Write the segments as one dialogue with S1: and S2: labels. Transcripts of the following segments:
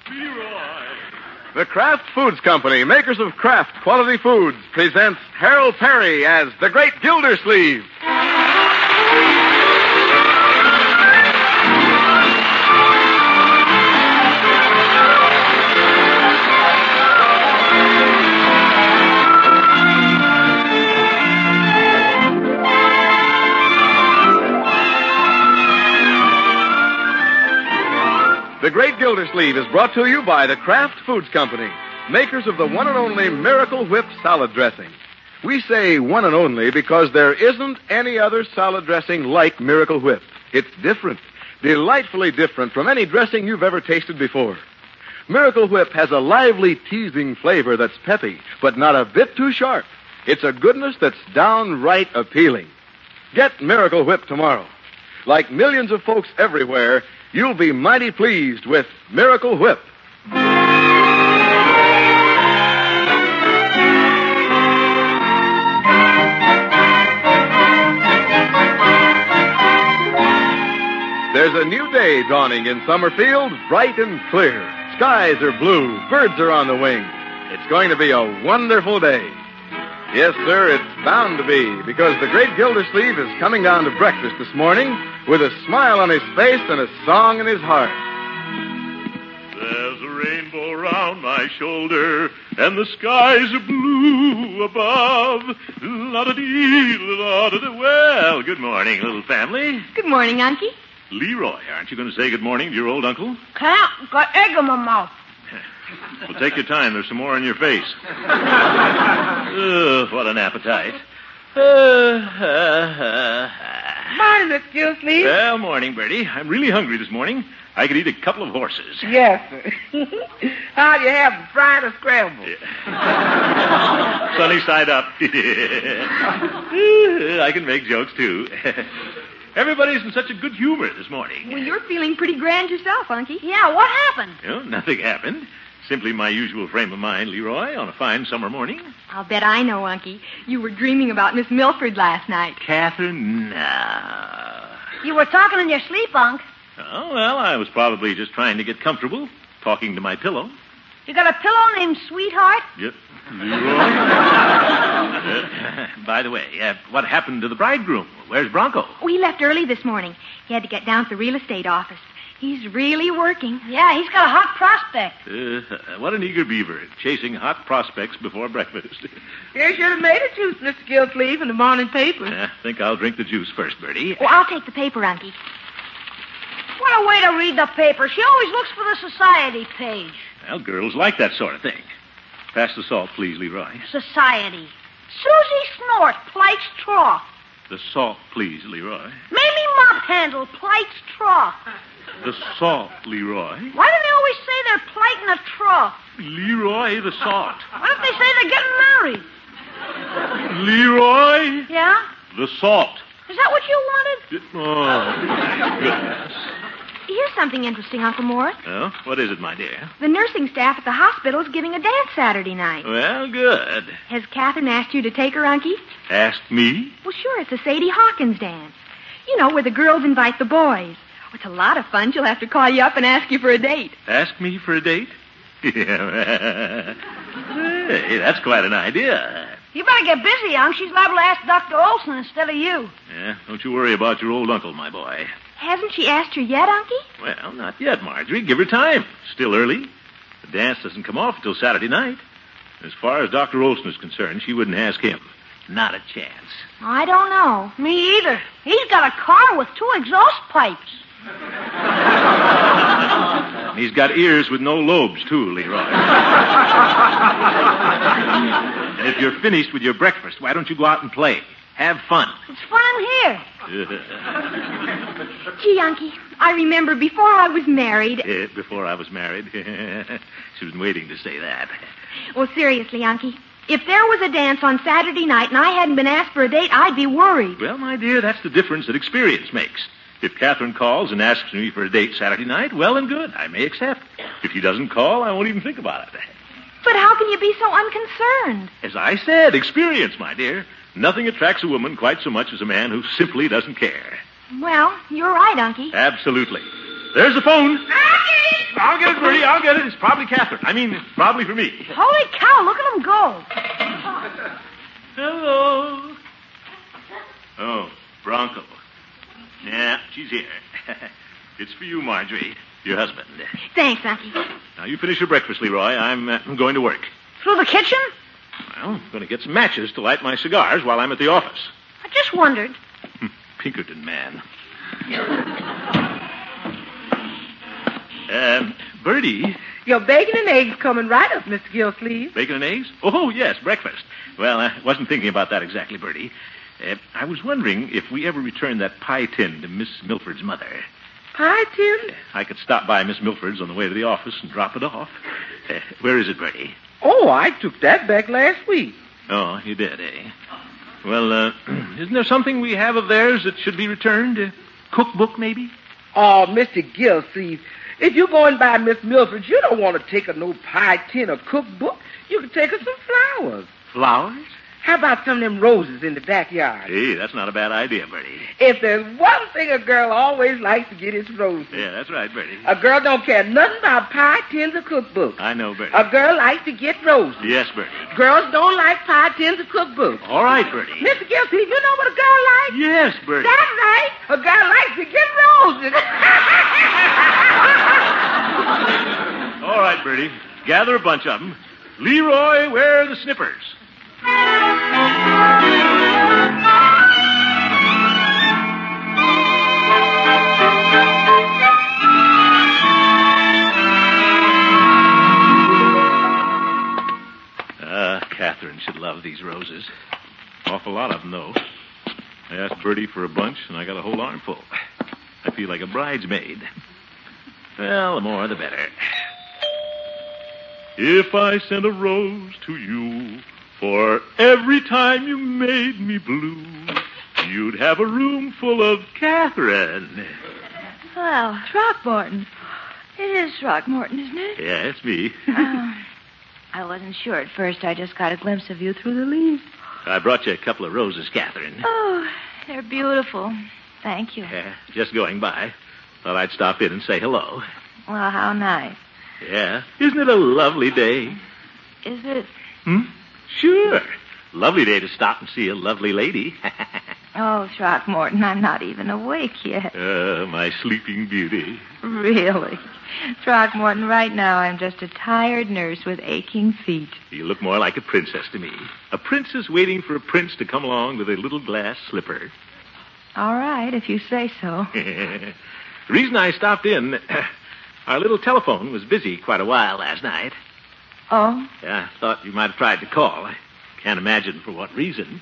S1: Leroy.
S2: The Kraft Foods Company, makers of Kraft Quality Foods, presents Harold Perry as the Great Gildersleeve. The Great Gildersleeve is brought to you by the Kraft Foods Company, makers of the one and only Miracle Whip salad dressing. We say one and only because there isn't any other salad dressing like Miracle Whip. It's different, delightfully different from any dressing you've ever tasted before. Miracle Whip has a lively, teasing flavor that's peppy, but not a bit too sharp. It's a goodness that's downright appealing. Get Miracle Whip tomorrow. Like millions of folks everywhere, you'll be mighty pleased with Miracle Whip. There's a new day dawning in Summerfield, bright and clear. Skies are blue, birds are on the wing. It's going to be a wonderful day. Yes, sir, it's bound to be, because the Great Gildersleeve is coming down to breakfast this morning with a smile on his face and a song in his heart.
S1: There's a rainbow round my shoulder, and the skies are blue above. La-da-dee, la-da-da. Well, good morning, little family.
S3: Good morning, Unky.
S1: Leroy, aren't you going to say good morning to your old uncle?
S4: Can't. Got egg in my mouth.
S1: Well, take your time. There's some more in your face. What an appetite.
S4: Morning, Miss Gildersleeve.
S1: Well, morning, Bertie. I'm really hungry this morning. I could eat a couple of horses.
S4: Yes, sir. How'd you have them, fried or scrambled?
S1: Yeah. Sunny side up. I can make jokes, too. Everybody's in such a good humor this morning.
S3: Well, you're feeling pretty grand yourself, Unky.
S4: Yeah, what happened?
S1: Nothing happened. Simply my usual frame of mind, Leroy, on a fine summer morning.
S3: I'll bet I know, Unky. You were dreaming about Miss Milford last night.
S1: Catherine, no.
S4: You were talking in your sleep, Unc.
S1: Oh, well, I was probably just trying to get comfortable, talking to my pillow.
S4: You got a pillow named Sweetheart?
S1: Yep. Leroy? By the way, what happened to the bridegroom? Where's Bronco?
S3: Oh, he left early this morning. He had to get down to the real estate office. He's really working.
S4: Yeah, he's got a hot prospect.
S1: What an eager beaver, chasing hot prospects before breakfast.
S4: You should have made a juice, Mr. Gildersleeve, in the morning paper.
S1: I think I'll drink the juice first, Bertie.
S3: Oh, I'll take the paper, Unky.
S4: What a way to read the paper. She always looks for the society page.
S1: Well, girls like that sort of thing. Pass the salt, please, Leroy.
S4: Society. Susie Snort, Plights Trough.
S1: The salt, please, Leroy.
S4: Mamie Mop Handle, Plights Trough.
S1: The salt, Leroy.
S4: Why do they always say they're plighting a trough?
S1: Leroy, the salt.
S4: What if they say they're getting married?
S1: Leroy?
S4: Yeah?
S1: The salt.
S4: Is that what you wanted?
S1: Oh, my goodness.
S3: Here's something interesting, Uncle Mort.
S1: Oh, what is it, my dear?
S3: The nursing staff at the hospital is giving a dance Saturday night.
S1: Well, good.
S3: Has Catherine asked you to take her, Unky?
S1: Asked me?
S3: Well, sure, it's a Sadie Hawkins dance. You know, where the girls invite the boys. It's a lot of fun. She'll have to call you up and ask you for a date.
S1: Ask me for a date? Hey, that's quite an idea.
S4: You better get busy, young. She's liable to ask Dr. Olson instead of you.
S1: Yeah, don't you worry about your old uncle, my boy.
S3: Hasn't she asked her yet, Unky?
S1: Well, not yet, Marjorie. Give her time. Still early. The dance doesn't come off until Saturday night. As far as Dr. Olson is concerned, she wouldn't ask him. Not a chance.
S3: I don't know.
S4: Me either. He's got a car with 2 exhaust pipes.
S1: And he's got ears with no lobes, too, Leroy. And if you're finished with your breakfast, why don't you go out and play? Have fun.
S4: It's fun here.
S3: Gee, Unky, I remember before I was married...
S1: Before I was married? She was waiting to say that.
S3: Well, seriously, Unky, if there was a dance on Saturday night and I hadn't been asked for a date, I'd be worried.
S1: Well, my dear, that's the difference that experience makes. If Catherine calls and asks me for a date Saturday night, well and good. I may accept. If she doesn't call, I won't even think about it.
S3: But how can you be so unconcerned?
S1: As I said, experience, my dear. Nothing attracts a woman quite so much as a man who simply doesn't care.
S3: Well, you're right, Unky.
S1: Absolutely. There's the phone.
S4: Unky!
S1: I'll get it, Bertie. I'll get it. It's probably Catherine. I mean, probably for me.
S4: Holy cow, look at him go.
S1: Hello. Oh, Bronco. Yeah, she's here. It's for you, Marjorie, your husband.
S3: Thanks, Unky.
S1: Now, you finish your breakfast, Leroy. I'm going to work.
S4: Through the kitchen?
S1: Well, I'm going to get some matches to light my cigars while I'm at the office.
S4: I just wondered.
S1: Pinkerton man. Bertie.
S5: Your bacon and eggs coming right up, Mr. Gillsleeve.
S1: Bacon and eggs? Oh, yes, breakfast. Well, I wasn't thinking about that exactly, Bertie. I was wondering if we ever returned that pie tin to Miss Milford's mother.
S5: Pie tin?
S1: I could stop by Miss Milford's on the way to the office and drop it off. Where is it, Bertie?
S5: Oh, I took that back last week.
S1: Oh, you did, eh? Well, isn't there something we have of theirs that should be returned? A cookbook, maybe?
S5: Oh, Mr. Gillsleeve, if you're going by Miss Milford's, you don't want to take her no pie tin or cookbook. You can take her some flowers.
S1: Flowers?
S5: How about some of them roses in the backyard?
S1: Hey, that's not a bad idea, Bertie.
S5: If there's one thing a girl always likes to get, it's roses.
S1: Yeah, that's right, Bertie.
S5: A girl don't care nothing about pie tins or cookbooks.
S1: I know, Bertie.
S5: A girl likes to get roses.
S1: Yes, Bertie.
S5: Girls don't like pie tins or cookbooks.
S1: All right, Bertie.
S5: Mr. Gillsleeve, you know what a girl likes?
S1: Yes, Bertie.
S5: That's right. A girl likes to get roses.
S1: All right, Bertie. Gather a bunch of them. Leroy, where are the snippers? Catherine should love these roses. Awful lot of them, though. I asked Bertie for a bunch, and I got a whole armful. I feel like a bridesmaid. Well, the more, the better. If I sent a rose to you for every time you made me blue, you'd have a room full of Catherine.
S3: Well, Throckmorton. It is Throckmorton, isn't it?
S1: Yeah, it's me.
S3: I wasn't sure at first. I just got a glimpse of you through the leaves.
S1: I brought you a couple of roses, Catherine.
S3: Oh, they're beautiful. Thank you.
S1: Yeah, just going by. Thought I'd stop in and say hello.
S3: Well, how nice.
S1: Yeah. Isn't it a lovely day?
S3: Is it?
S1: Sure. Lovely day to stop and see a lovely lady.
S3: Oh, Throckmorton, I'm not even awake yet.
S1: My sleeping beauty.
S3: Really? Throckmorton, right now I'm just a tired nurse with aching feet.
S1: You look more like a princess to me. A princess waiting for a prince to come along with a little glass slipper.
S3: All right, if you say so.
S1: The reason I stopped in, our little telephone was busy quite a while last night.
S3: Oh?
S1: Yeah, I thought you might have tried to call. I can't imagine for what reason.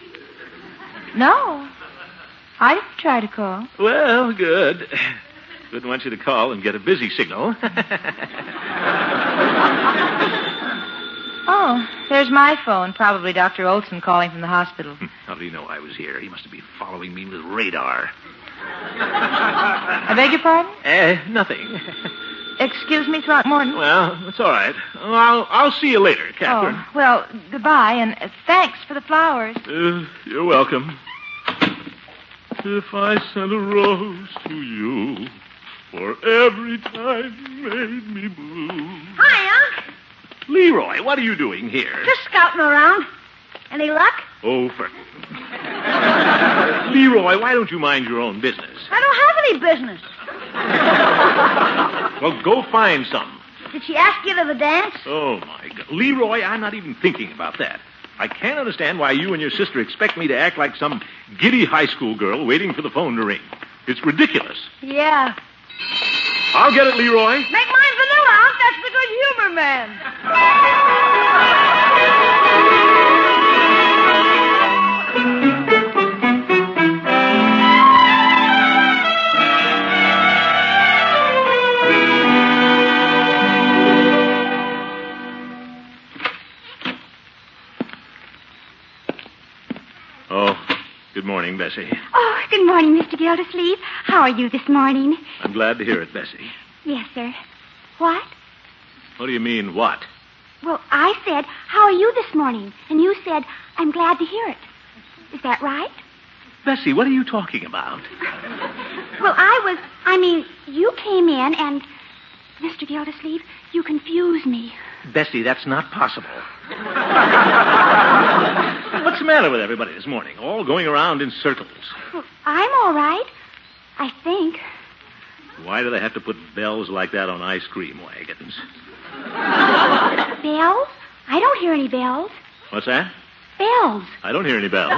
S3: No. I didn't try to call.
S1: Well, good. Wouldn't want you to call and get a busy signal.
S3: Oh, there's my phone. Probably Dr. Olson calling from the hospital.
S1: How did he know I was here? He must have been following me with radar.
S3: I beg your pardon?
S1: Nothing.
S3: Excuse me, Throckmorton?
S1: Well, it's all right. I'll see you later, Catherine.
S3: Oh, well, goodbye, and thanks for the flowers.
S1: You're welcome. If I sent a rose to you for every time you made me blue.
S4: Hi, Unc.
S1: Leroy, what are you doing here?
S4: Just scouting around. Any luck?
S1: Oh, for... Leroy, why don't you mind your own business?
S4: I don't have any business.
S1: Well, go find some.
S4: Did she ask you to the dance?
S1: Oh, my God. Leroy, I'm not even thinking about that. I can't understand why you and your sister expect me to act like some giddy high school girl waiting for the phone to ring. It's ridiculous.
S3: Yeah.
S1: I'll get it, Leroy.
S4: Make mine vanilla, Unc. That's the good humor man.
S1: Good morning, Bessie.
S6: Oh, good morning, Mr. Gildersleeve. How are you this morning?
S1: I'm glad to hear it, Bessie.
S6: Yes, sir. What?
S1: What do you mean, what?
S6: Well, I said, how are you this morning? And you said, I'm glad to hear it. Is that right?
S1: Bessie, what are you talking about?
S6: Well, you came in and... Mr. Gildersleeve, you confuse me.
S1: Bessie, that's not possible. What's the matter with everybody this morning? All going around in circles.
S6: Well, I'm all right. I think.
S1: Why do they have to put bells like that on ice cream wagons?
S6: Bells? I don't hear any bells.
S1: What's that?
S6: Bells.
S1: I don't hear any bells.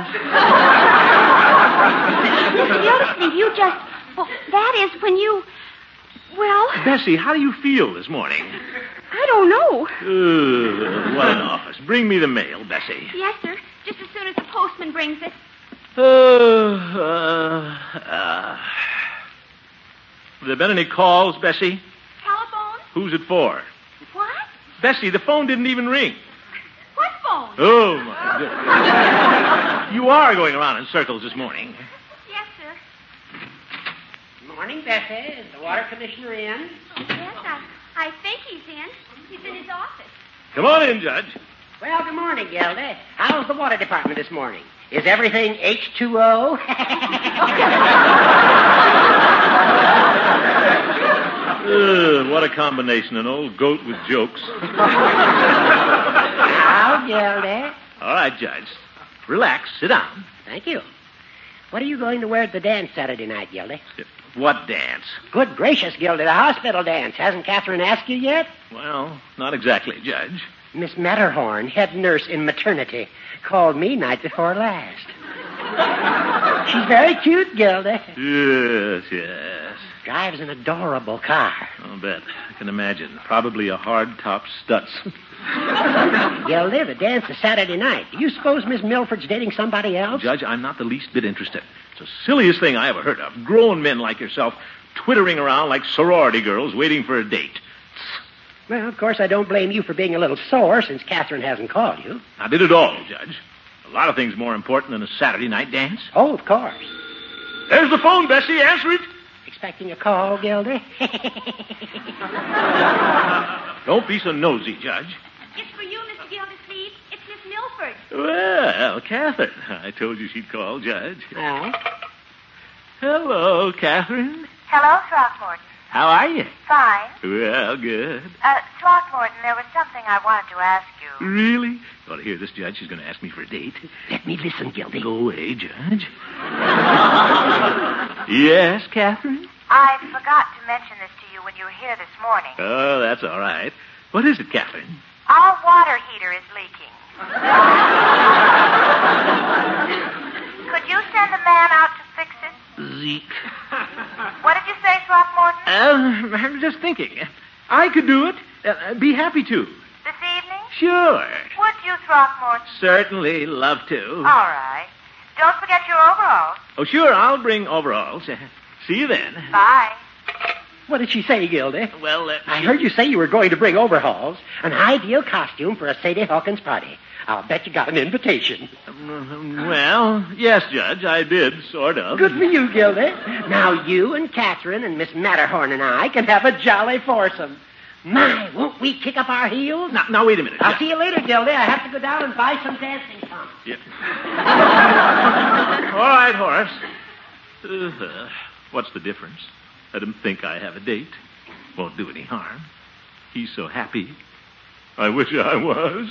S6: Mr. Gildersleeve, you just... Well, that is when you... Well...
S1: Bessie, how do you feel this morning?
S3: I don't know.
S1: What an office. Bring me the mail, Bessie.
S6: Yes, sir. Just as soon as the postman brings it.
S1: Have there been any calls, Bessie?
S6: Telephone?
S1: Who's it for?
S6: What?
S1: Bessie, the phone didn't even ring.
S6: What phone?
S1: Oh, my goodness. You are going around in circles this morning.
S6: Yes, sir.
S7: Morning, Bessie. Is the water commissioner in?
S6: Yes, I think he's in. He's in his office.
S1: Come on in, Judge.
S7: Well, good morning, Gildy. How's the water department this morning? Is everything H2O?
S1: What a combination, an old goat with jokes.
S7: How, Gildy?
S1: All right, Judge. Relax. Sit down.
S7: Thank you. What are you going to wear at the dance Saturday night, Gildy?
S1: What dance?
S7: Good gracious, Gildy, the hospital dance. Hasn't Catherine asked you yet?
S1: Well, not exactly, Judge.
S7: Miss Matterhorn, head nurse in maternity, called me night before last. She's very cute, Gildy.
S1: Yes.
S7: Drives an adorable car.
S1: I'll bet. I can imagine. Probably a hard-top Stutz.
S7: Gildy, the dance is Saturday night. Do you suppose Miss Milford's dating somebody else?
S1: Judge, I'm not the least bit interested. It's the silliest thing I ever heard of. Grown men like yourself twittering around like sorority girls waiting for a date.
S7: Well, of course, I don't blame you for being a little sore since Catherine hasn't called you.
S1: I did it all, Judge. A lot of things more important than a Saturday night dance.
S7: Oh, of course.
S1: There's the phone, Bessie. Answer it.
S7: Expecting a call, Gildy?
S1: Don't be so nosy, Judge.
S6: It's for you, Mr. Gildersleeve. It's Miss Milford.
S1: Well, Catherine. I told you she'd call, Judge.
S7: Aye.
S1: Hello, Catherine.
S8: Hello, Throckmorton.
S1: How are you?
S8: Fine.
S1: Well, good.
S8: Throckmorton, there was something I wanted to ask you.
S1: Really? You ought to hear this, Judge. She's going to ask me for a date.
S7: Let me listen, Gildy.
S1: Go away, Judge. Yes, Catherine?
S8: I forgot to mention this to you when you were here this morning.
S1: Oh, that's all right. What is it, Catherine?
S8: Our water heater is leaking. Could you send a man out to fix it?
S1: Zeke.
S8: What did you say, Throckmorton?
S1: I'm just thinking. I could do it. I'd be happy to.
S8: This evening?
S1: Sure.
S8: Would you, Throckmorton?
S1: Certainly, love to.
S8: All right. Don't forget your overalls.
S1: Oh, sure, I'll bring overalls. See you then.
S8: Bye.
S7: What did she say, Gildy?
S1: Well,
S7: I heard you say you were going to bring overhauls, an ideal costume for a Sadie Hawkins party. I'll bet you got an invitation.
S1: Well, yes, Judge, I did, sort of.
S7: Good for you, Gildy. Now you and Catherine and Miss Matterhorn and I can have a jolly foursome. My, won't we kick up our heels?
S1: Now, wait a minute.
S7: I'll see you later, Gildy. I have to go down and buy some dancing pumps.
S1: Yeah. All right, Horace. What's the difference? Let him think I have a date. Won't do any harm. He's so happy. I wish I was.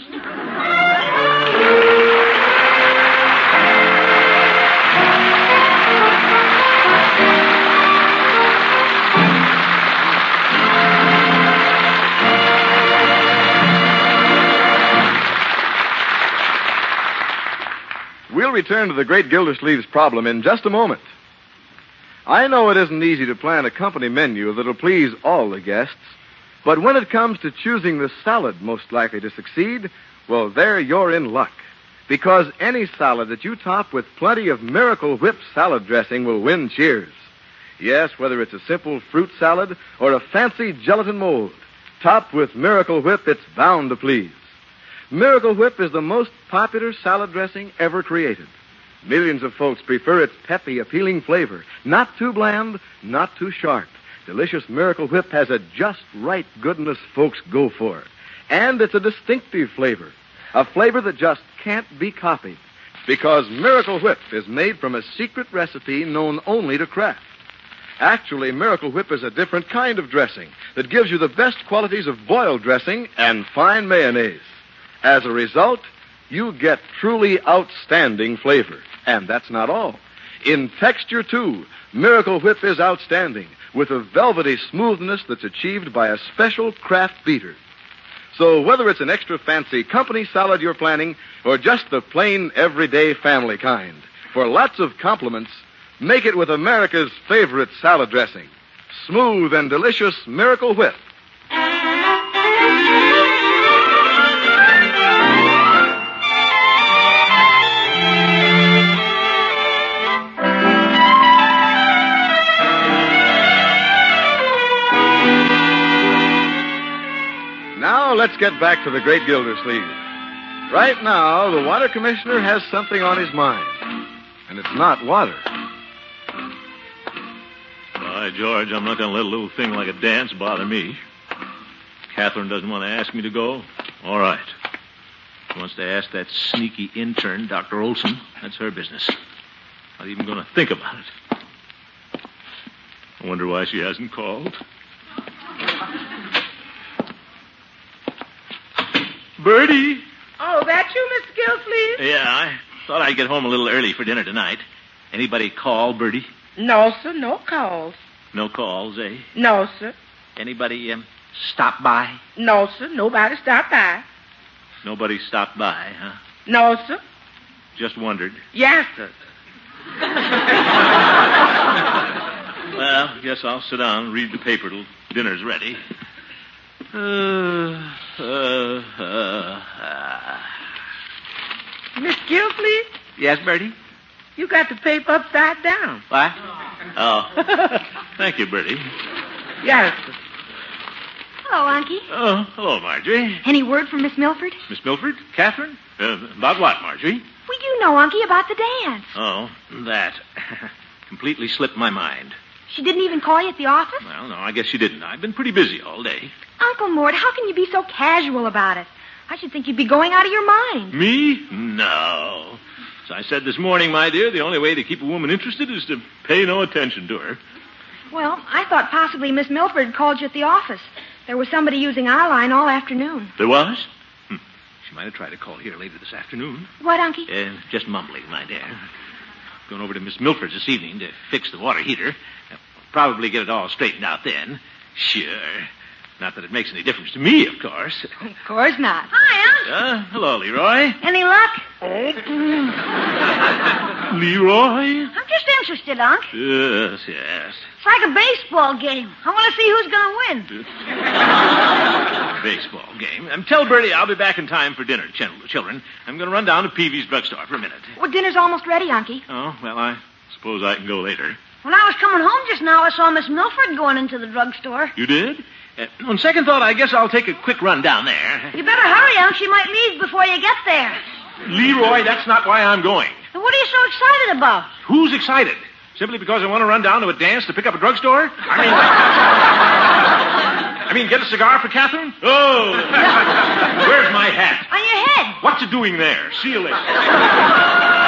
S2: We'll return to the great Gildersleeve's problem in just a moment. I know it isn't easy to plan a company menu that'll please all the guests, but when it comes to choosing the salad most likely to succeed, well, there you're in luck. Because any salad that you top with plenty of Miracle Whip salad dressing will win cheers. Yes, whether it's a simple fruit salad or a fancy gelatin mold, topped with Miracle Whip, it's bound to please. Miracle Whip is the most popular salad dressing ever created. Millions of folks prefer its peppy, appealing flavor. Not too bland, not too sharp. Delicious Miracle Whip has a just right goodness folks go for. And it's a distinctive flavor. A flavor that just can't be copied. Because Miracle Whip is made from a secret recipe known only to Kraft. Actually, Miracle Whip is a different kind of dressing that gives you the best qualities of boiled dressing and fine mayonnaise. As a result, you get truly outstanding flavor. And that's not all. In texture, too, Miracle Whip is outstanding, with a velvety smoothness that's achieved by a special Kraft beater. So whether it's an extra fancy company salad you're planning or just the plain, everyday family kind, for lots of compliments, make it with America's favorite salad dressing, smooth and delicious Miracle Whip. Now let's get back to the great Gildersleeve. Right now, the water commissioner has something on his mind, and it's not water.
S1: By George, I'm not going to let a little thing like a dance bother me. Catherine doesn't want to ask me to go. All right. She wants to ask that sneaky intern, Dr. Olson. That's her business. Not even going to think about it. I wonder why she hasn't called. Bertie.
S5: Oh, that you, Mr. Gildersleeve?
S1: Yeah, I thought I'd get home a little early for dinner tonight. Anybody call, Bertie?
S5: No, sir, no calls.
S1: No calls, eh?
S5: No, sir.
S1: Anybody stop by?
S5: No, sir, nobody stopped by.
S1: Nobody stopped by, huh?
S5: No, sir.
S1: Just wondered.
S5: Yes, sir.
S1: Well, guess I'll sit down and read the paper till dinner's ready.
S5: Miss Gildersleeve,
S1: Yes, Bertie?
S5: you got the paper upside down.
S1: What? Oh. Thank you, Bertie.
S5: Yes, sir.
S3: Hello, Unky.
S1: Oh, hello, Marjorie.
S3: Any word from Miss Milford?
S1: Miss Milford? Catherine? About what, Marjorie?
S3: Well, you know, Unky, about the dance.
S1: Oh, that. Completely slipped my mind.
S3: She didn't even call you at the office?
S1: Well, no, I guess she didn't. I've been pretty busy all day.
S3: Uncle Mort, how can you be so casual about it? I should think you'd be going out of your mind.
S1: Me? No. As I said this morning, my dear, the only way to keep a woman interested is to pay no attention to her.
S3: Well, I thought possibly Miss Milford called you at the office. There was somebody using our line all afternoon.
S1: There was? She might have tried to call here later this afternoon.
S3: What, Unky?
S1: Just mumbling, my dear. Going over to Miss Milford's this evening to fix the water heater. Probably get it all straightened out then. Sure. Not that it makes any difference to me, of course.
S3: Of course not.
S4: Hi, Unc.
S1: Hello, Leroy.
S4: Any luck?
S1: Leroy?
S4: I'm just interested, Unc.
S1: Yes.
S4: It's like a baseball game. I want to see who's going to win.
S1: Baseball game. Tell Bertie I'll be back in time for dinner, children. I'm going to run down to Peavy's drugstore for a minute.
S3: Well, dinner's almost ready, Unky.
S1: Oh, well, I suppose I can go later.
S4: When I was coming home just now, I saw Miss Milford going into the drugstore.
S1: You did? On second thought, I guess I'll take a quick run down there.
S4: You better hurry, Unc. She might leave before you get there.
S1: Leroy, that's not why I'm going.
S4: And what are you so excited about?
S1: Who's excited? Simply because I want to run down to a dance to pick up a drugstore? I mean, get a cigar for Catherine? Oh! Where's my hat?
S4: On your head.
S1: What's it doing there? See you later.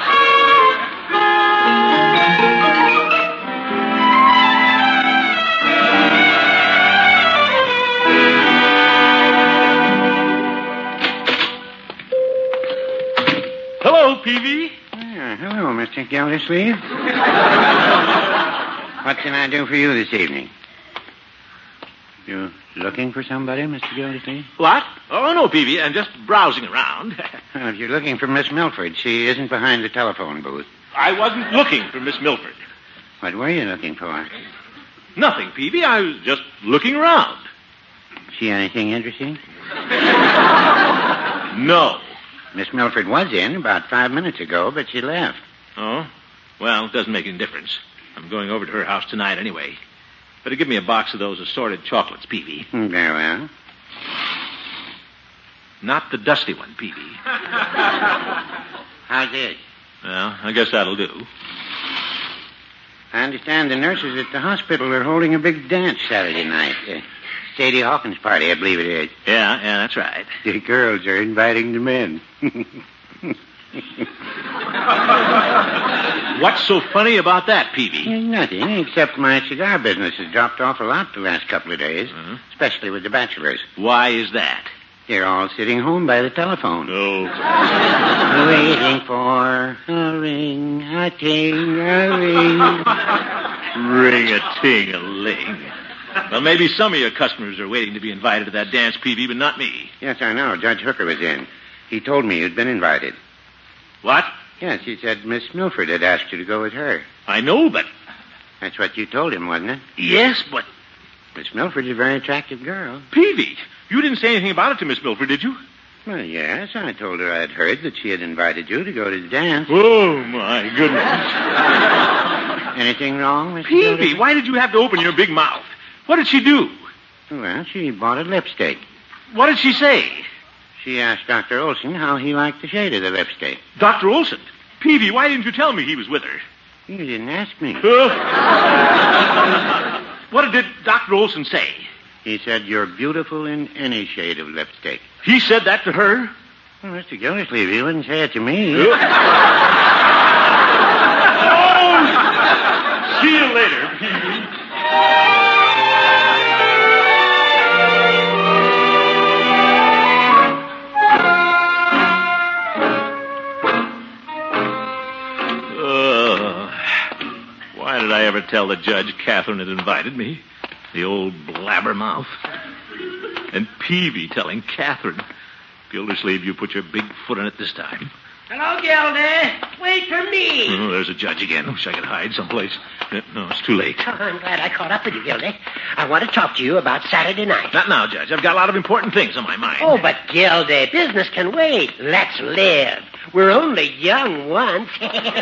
S1: Hello, Peavy.
S9: Hello, Mr. Gildersleeve. What can I do for you this evening? You looking for somebody, Mr. Gildersleeve?
S1: What? Oh, no, Peavy. I'm just browsing around.
S9: Well, if you're looking for Miss Milford, she isn't behind the telephone booth.
S1: I wasn't looking for Miss Milford.
S9: What were you looking for?
S1: Nothing, Peavy. I was just looking around.
S9: See anything interesting?
S1: No.
S9: Miss Milford was in about 5 minutes ago, but she left.
S1: Oh? Well, it doesn't make any difference. I'm going over to her house tonight anyway. Better give me a box of those assorted chocolates, Peavy.
S9: Very well.
S1: Not the dusty one, Peavy.
S9: How's this?
S1: Well, I guess that'll do.
S9: I understand the nurses at the hospital are holding a big dance Saturday night. Sadie Hawkins' party, I believe it is.
S1: Yeah, that's right.
S9: The girls are inviting the men.
S1: What's so funny about that, Peavy?
S9: Nothing, except my cigar business has dropped off a lot the last couple of days, especially with the bachelors.
S1: Why is that?
S9: They're all sitting home by the telephone.
S1: Oh.
S9: Waiting for a ring, a ting, a ring.
S1: Ring-a-ting-a-ling. Well, maybe some of your customers are waiting to be invited to that dance, Peavy, but not me.
S9: Yes, I know. Judge Hooker was in. He told me you'd been invited.
S1: What?
S9: Yes, he said Miss Milford had asked you to go with her.
S1: I know, but...
S9: That's what you told him, wasn't it?
S1: Yes, but...
S9: Miss Milford's a very attractive girl.
S1: Peavy, you didn't say anything about it to Miss Milford, did you?
S9: Well, yes, I told her I'd heard that she had invited you to go to the dance.
S1: Oh, my goodness.
S9: Anything wrong, Mr.
S1: Peavy,
S9: Gildersleeve?
S1: why did you have to open your big mouth? What did she do?
S9: Well, she bought a lipstick.
S1: What did she say?
S9: She asked Dr. Olson how he liked the shade of the lipstick.
S1: Dr. Olson? Peavy, why didn't you tell me he was with her?
S9: You didn't ask me.
S1: What did Dr. Olson say?
S9: He said you're beautiful in any shade of lipstick.
S1: He said that to her?
S9: Well, Mr. Gildersleeve, he wouldn't say it to me.
S1: Oh! See you later, Peavy. Why did I ever tell the judge Catherine had invited me? The old blabbermouth. And Peavy telling Catherine. Gildersleeve, you put your big foot in it this time.
S7: Hello, Gildy. Wait for me.
S1: Oh, there's a judge again. Wish I could hide someplace. No, it's too late.
S7: Oh, I'm glad I caught up with you, Gildy. I want to talk to you about Saturday night.
S1: Not now, Judge. I've got a lot of important things on my mind.
S7: Oh, but Gildy, business can wait. Let's live. We're only young once.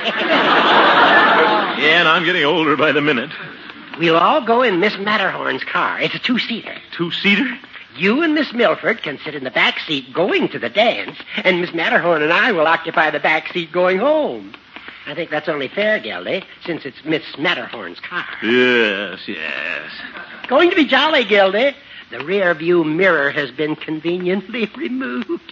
S1: Yeah, and I'm getting older by the minute.
S7: We'll all go in Miss Matterhorn's car. It's a two-seater.
S1: Two-seater?
S7: You and Miss Milford can sit in the back seat going to the dance, and Miss Matterhorn and I will occupy the back seat going home. I think that's only fair, Gildy, since it's Miss Matterhorn's car.
S1: Yes.
S7: Going to be jolly, Gildy. The rear view mirror has been conveniently removed.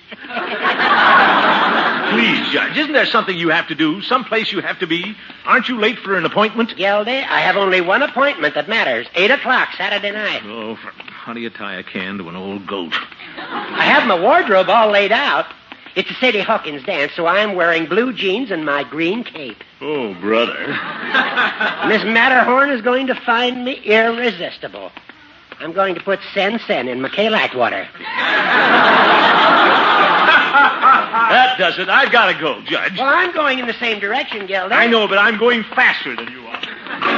S1: Please, Judge, isn't there something you have to do? Someplace you have to be? Aren't you late for an appointment?
S7: Gildy, I have only one appointment that matters. 8 o'clock Saturday night.
S1: Oh, how do you tie a can to an old goat?
S7: I have my wardrobe all laid out. It's a Sadie Hawkins dance, so I'm wearing blue jeans and my green cape.
S1: Oh, brother.
S7: Miss Matterhorn is going to find me irresistible. I'm going to put Sen in my Kalite water.
S1: That does it. I've got to go, Judge.
S7: Well, I'm going in the same direction, Gildy.
S1: I know, but I'm going faster than you are.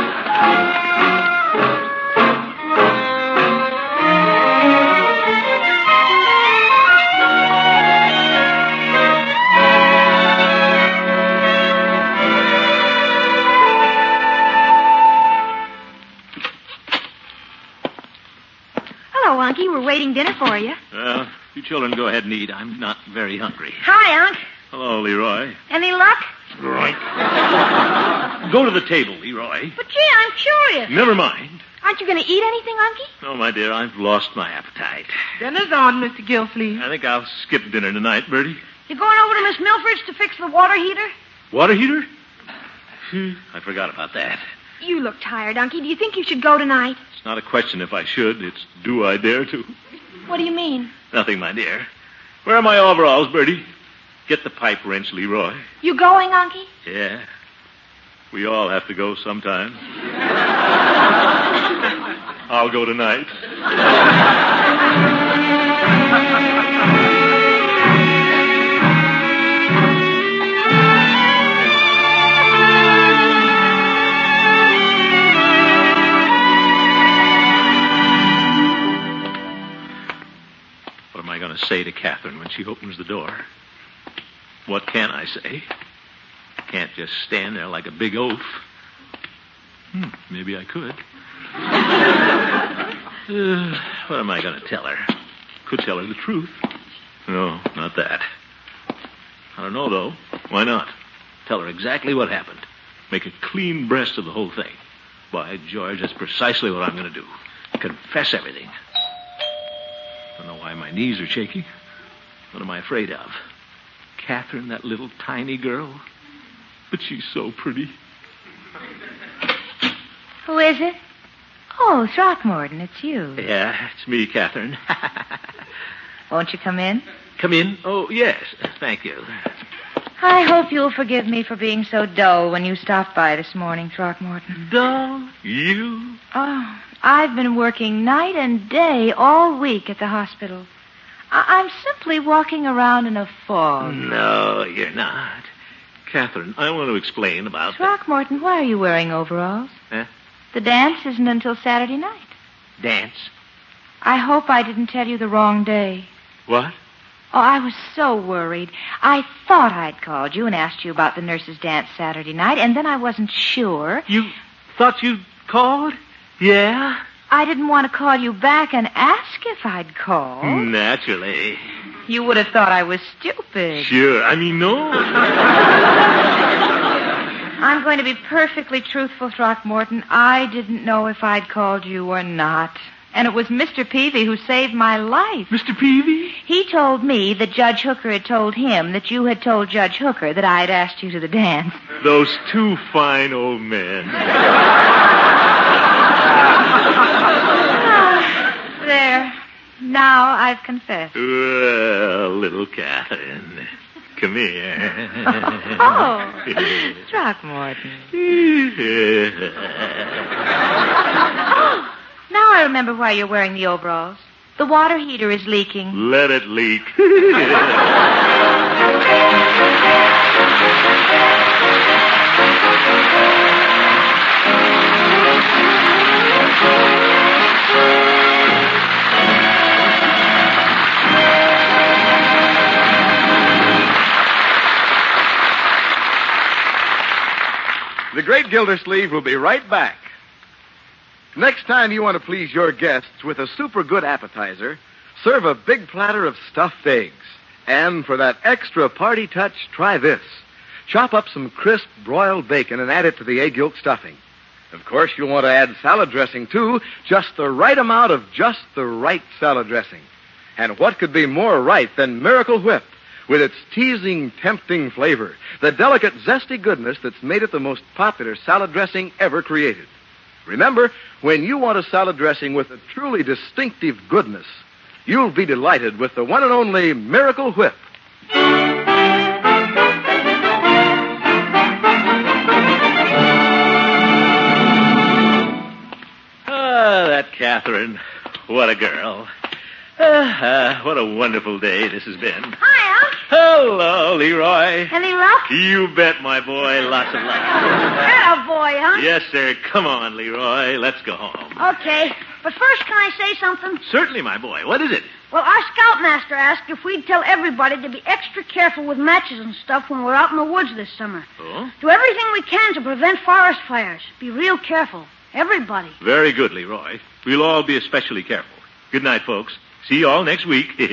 S3: Hello, Unky. We're waiting dinner for you.
S1: Well, you children go ahead and eat. I'm not very hungry.
S4: Hi, Unc.
S1: Hello, Leroy.
S4: Any luck?
S1: Right. Go to the table, Leroy.
S4: But, gee, I'm curious.
S1: Never mind.
S3: Aren't you going to eat anything, Unky?
S1: No, my dear, I've lost my appetite.
S5: Dinner's on, Mr. Gilsleeve.
S1: I think I'll skip dinner tonight, Bertie.
S4: You going over to Miss Milford's to fix the water heater?
S1: Water heater? I forgot about that.
S3: You look tired, Unky. Do you think you should go tonight?
S1: It's not a question if I should. It's do I dare to?
S3: What do you mean?
S1: Nothing, my dear. Where are my overalls, Bertie? Get the pipe wrench, Leroy.
S3: You going, Unky?
S1: Yeah. We all have to go sometime. I'll go tonight. What am I going to say to Catherine when she opens the door? What can I say? Can't just stand there like a big oaf. Maybe I could. What am I going to tell her? Could tell her the truth. No, not that. I don't know, though. Why not? Tell her exactly what happened. Make a clean breast of the whole thing. By George, that's precisely what I'm going to do. Confess everything. I don't know why my knees are shaking. What am I afraid of? Catherine, that little tiny girl? But she's so pretty.
S10: Who is it? Oh, Throckmorton, it's you.
S1: Yeah, it's me, Catherine.
S10: Won't you come in?
S1: Come in? Oh, yes. Thank you.
S10: I hope you'll forgive me for being so dull when you stopped by this morning, Throckmorton.
S1: Dull? You?
S10: Oh, I've been working night and day all week at the hospital. I'm simply walking around in a fog.
S1: No, you're not. Catherine, I want to explain about...
S10: Throckmorton, why are you wearing overalls?
S1: Huh?
S10: The dance isn't until Saturday night.
S1: Dance?
S10: I hope I didn't tell you the wrong day.
S1: What?
S10: Oh, I was so worried. I thought I'd called you and asked you about the nurses' dance Saturday night, and then I wasn't sure.
S1: You thought you'd called? Yeah?
S10: I didn't want to call you back and ask if I'd called.
S1: Naturally.
S10: You would have thought I was stupid.
S1: Sure. I mean, no.
S10: I'm going to be perfectly truthful, Throckmorton. I didn't know if I'd called you or not. And it was Mr. Peavy who saved my life.
S1: Mr. Peavy?
S10: He told me that Judge Hooker had told him that you had told Judge Hooker that I had asked you to the dance.
S1: Those two fine old men.
S10: There. Now I've confessed.
S1: Well, little Catherine, come here.
S10: Oh, Throckmorton. Oh, now I remember why you're wearing the overalls. The water heater is leaking.
S1: Let it leak.
S2: The Great Gildersleeve will be right back. Next time you want to please your guests with a super good appetizer, serve a big platter of stuffed eggs. And for that extra party touch, try this. Chop up some crisp broiled bacon and add it to the egg yolk stuffing. Of course, you'll want to add salad dressing, too. Just the right amount of just the right salad dressing. And what could be more right than Miracle Whip? With its teasing, tempting flavor, the delicate, zesty goodness that's made it the most popular salad dressing ever created. Remember, when you want a salad dressing with a truly distinctive goodness, you'll be delighted with the one and only Miracle Whip.
S1: Ah, that Catherine. What a girl. What a wonderful day this has been.
S4: Hi, Unc.
S1: Hello, Leroy.
S4: Any luck?
S1: You bet, my boy. Lots of luck.
S4: Atta boy, huh?
S1: Yes, sir. Come on, Leroy. Let's go home.
S4: Okay. But first, can I say something?
S1: Certainly, my boy. What is it?
S4: Well, our scoutmaster asked if we'd tell everybody to be extra careful with matches and stuff when we're out in the woods this summer.
S1: Oh?
S4: Do everything we can to prevent forest fires. Be real careful. Everybody.
S1: Very good, Leroy. We'll all be especially careful. Good night, folks. See you all next week.
S2: The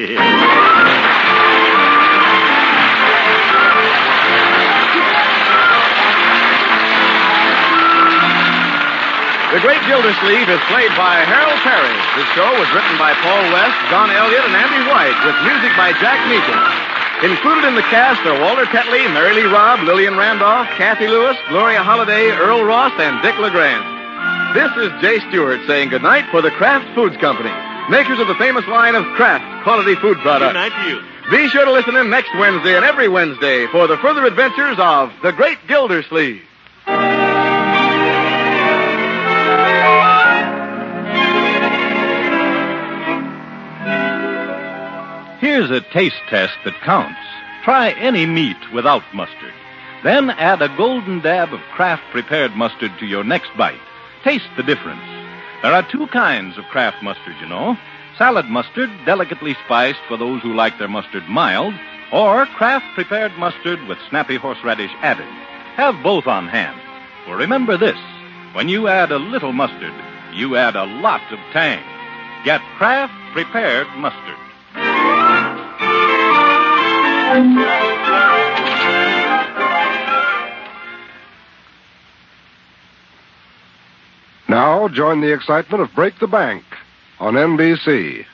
S2: Great Gildersleeve is played by Harold Perry. This show was written by Paul West, John Elliott, and Andy White, with music by Jack Meakin. Included in the cast are Walter Tetley, Mary Lee Robb, Lillian Randolph, Kathy Lewis, Gloria Holliday, Earl Ross, and Dick LeGrand. This is Jay Stewart saying goodnight for the Kraft Foods Company, makers of the famous line of Kraft quality food products.
S1: Good night to you.
S2: Be sure to listen in next Wednesday and every Wednesday for the further adventures of the Great Gildersleeve.
S11: Here's a taste test that counts. Try any meat without mustard. Then add a golden dab of Kraft prepared mustard to your next bite. Taste the difference. There are two kinds of Kraft mustard, you know. Salad mustard, delicately spiced for those who like their mustard mild, or Kraft prepared mustard with snappy horseradish added. Have both on hand. For remember this, when you add a little mustard, you add a lot of tang. Get Kraft prepared mustard.
S12: Now join the excitement of Break the Bank on NBC.